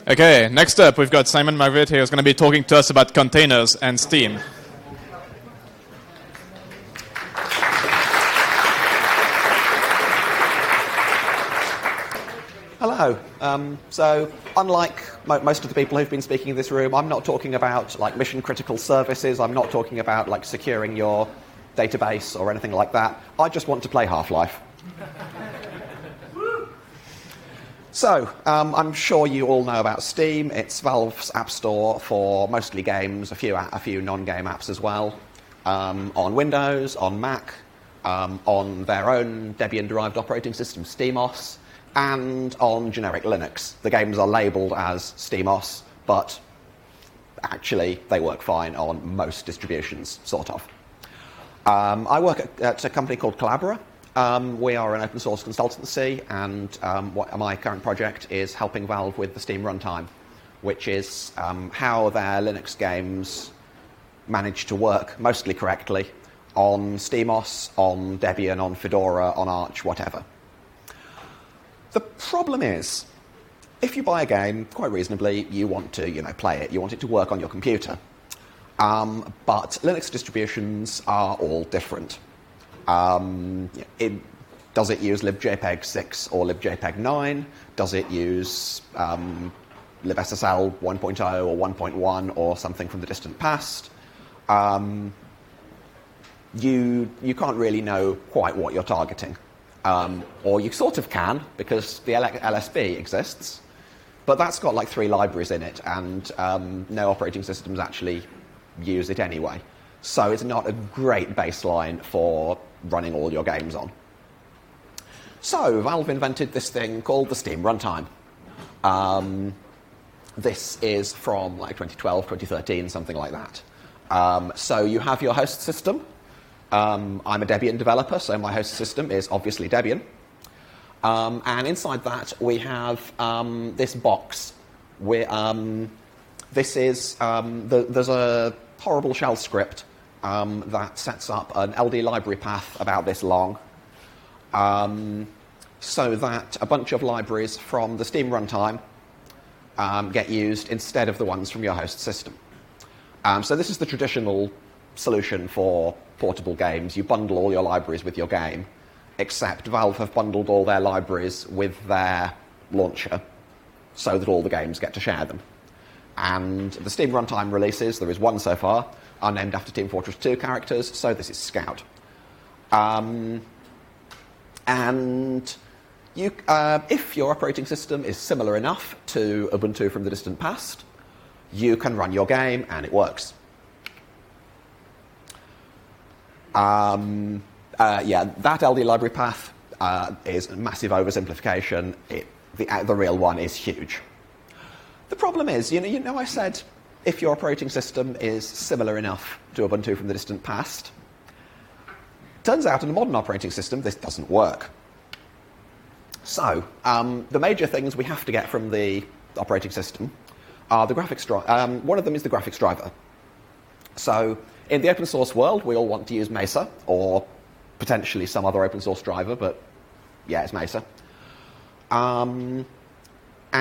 Okay, next up we've got Simon Marvitt here who's going to be talking to us about containers and Steam. Hello. So, unlike most of the people who've been speaking in this room, I'm not talking about like mission critical services. I'm not talking about like securing your database or anything like that. I just want to play Half-Life. So, I'm sure you all know about Steam. It's Valve's app store for mostly games, a few non-game apps as well, on Windows, on Mac, on their own Debian-derived operating system, SteamOS, and on generic Linux. The games are labelled as SteamOS, but actually they work fine on most distributions, sort of. I work at a company called Collabora. We are an open source consultancy, and my current project is helping Valve with the Steam runtime, which is how their Linux games manage to work mostly correctly on SteamOS, on Debian, on Fedora, on Arch, whatever. The problem is, if you buy a game, quite reasonably, you want to play it, you want it to work on your computer. But Linux distributions are all different. Does it use libjpeg 6 or libjpeg 9? Does it use libssl 1.0 or 1.1 or something from the distant past? You can't really know quite what you're targeting. Or you sort of can, because the LSB exists, but that's got like 3 libraries in it, and no operating systems actually use it anyway. So it's not a great baseline for running all your games on. So Valve invented this thing called the Steam runtime. This is from like 2012, 2013, something like that. So you have your host system. I'm a Debian developer, so my host system is obviously Debian. And inside that we have this box. There's a horrible shell script that sets up an LD library path about this long, so that a bunch of libraries from the Steam runtime get used instead of the ones from your host system. So this is the traditional solution for portable games. You bundle all your libraries with your game, except Valve have bundled all their libraries with their launcher so that all the games get to share them. And the Steam runtime releases, there is one so far, are named after Team Fortress 2 characters, so this is Scout. And if your operating system is similar enough to Ubuntu from the distant past, you can run your game and it works. That LD library path is a massive oversimplification. The real one is huge. The problem is, I said if your operating system is similar enough to Ubuntu from the distant past. Turns out in a modern operating system, this doesn't work. So, the major things we have to get from the operating system are the graphics driver. One of them is the graphics driver. So, in the open source world, we all want to use Mesa, or potentially some other open source driver, but yeah, it's Mesa.